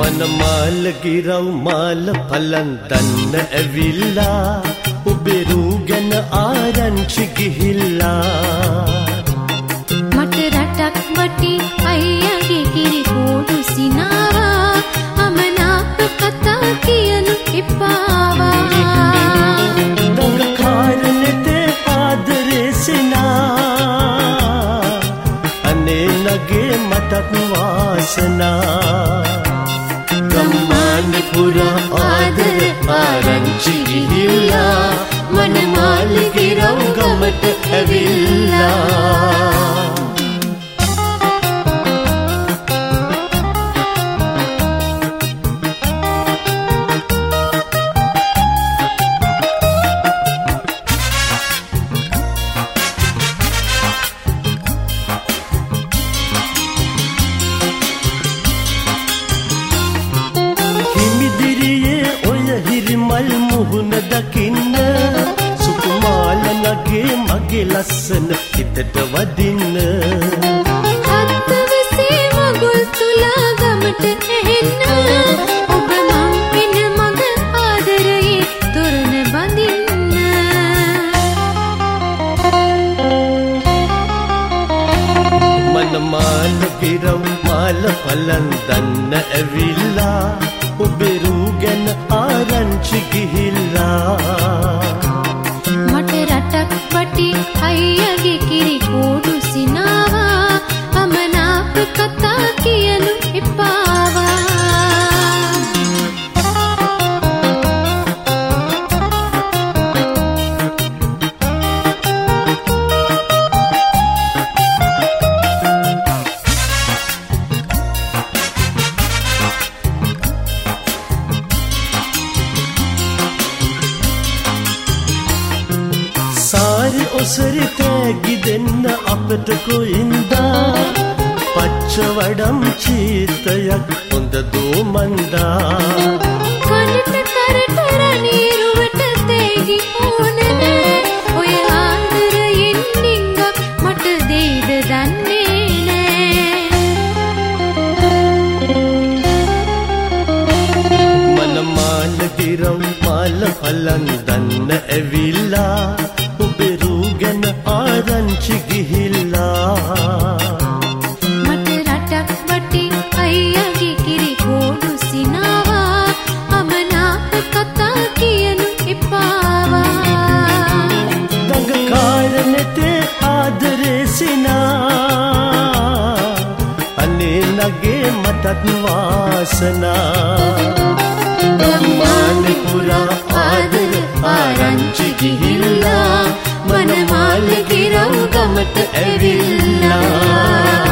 මනමාලගේ රව් මාල පලන් දන්න ඇවිල්ලා ඔබේ රූ ගැන ආරංචි ගිහිල්ලා මට රටක් වටේ අයියාගේ කිරි කෝඩු සිනාවා අමනාප කතා කියනු එපාවා දඟකාරනෙතේ ආදරේ සිනා අනේ නගේ මටත් වාසනා ගම්මාන පුරා ආදර ආරංචි ගිහිල්ලා මනමාලගේ රව් ගමට ඇවිල්ලා මල් මුහුණ දකින්න සුකුමාල නගේ මගේ ලස්සන හිතට වදින්න හත්වසේ මගුල් තුලා ගමට ඇහෙන්න ඔබ මං පින මග ආදරයේ තොරණ බඳින්න මනමාලගේ රව් මාල පලන් දන්න ඇවිල්ලා ඔබේ රූ ගැන ආරංචි ගිහිල්ලා මට රටක් වටේ අයියාගේ කිරි කෝඩු සිනාවා අමනාප කතා කියනු එපාවා සාරි ඔසරි තෑගි දෙන්න අපට කොයින්දා පච්ච වඩම් චීතයක් හොඳ දෝමන්දා කනට කරට රණීරුවට තේගි ඕනන ඔය ආදරයෙන් නිංගක් මට දෙයිද දන්නේ නෑ මනමාලගේ රව් මාල පලන් දන්න ඇවිල්ලා ඔබේ රූ ගැන ආරංචි ගිහිල්ලා මට රටක් වටේ අයියාගේ කිරි කෝඩු සිනාවා අමනාප කතා කියනු එපාවා දඟකාරනෙතේ ආදරේ සිනා අනේ නගේ මටත් වාසනා ගම්මාන පුරා ආදර ආරංචි ගිහිල්ලා මනමාලගේ රව් ගමට ඇවිල්ලා